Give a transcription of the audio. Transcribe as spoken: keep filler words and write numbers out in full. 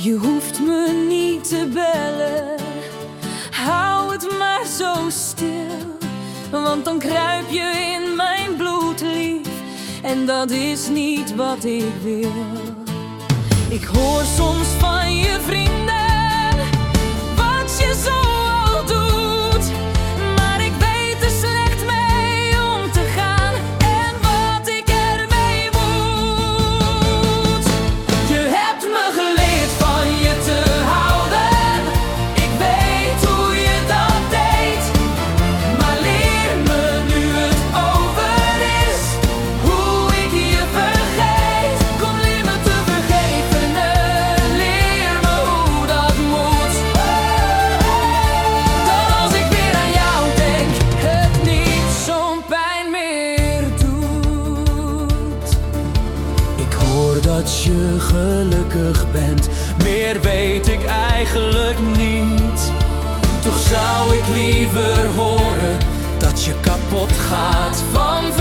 Je hoeft me niet te bellen, hou het maar zo stil. Want dan kruip je in mijn bloed, lief, en dat is niet wat ik wil. Ik hoor soms van je vrienden wat je zo al doet, maar ik weet er slecht mee om te gaan en wat ik ermee moet. Je hebt me geleerd van je te houden, ik weet hoe je dat deed, maar leer me nu het over is, hoe ik je vergeet. Kom, leer me te vergeven, leer me hoe dat moet. Dat als ik weer aan jou denk, het niet zo'n pijn meer doet. Ik hoor dat je gelukkig bent, meer weet ik eigenlijk niet. Toch zou ik liever horen dat je kapot gaat van